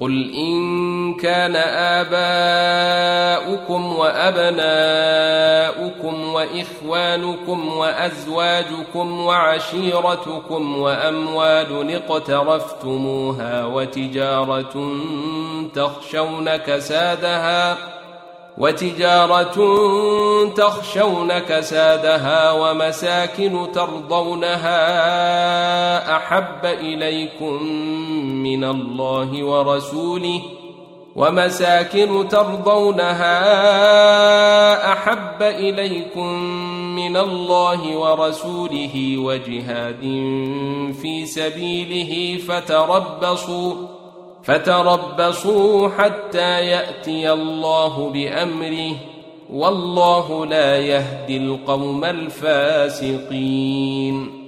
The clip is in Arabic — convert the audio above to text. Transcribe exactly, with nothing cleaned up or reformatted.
قل إن كان آباؤكم وأبناؤكم وإخوانكم وأزواجكم وعشيرتكم وأموال اقترفتموها وتجارة تخشون كسادها وتجارة تخشون كسادها ومساكن ترضونها أحب إليكم من الله ورسوله ومساكن ترضونها أحب إليكم من الله ورسوله وجهاد في سبيله فتربصوا فتربصوا حتى يأتي الله بأمره والله لا يهدي القوم الفاسقين.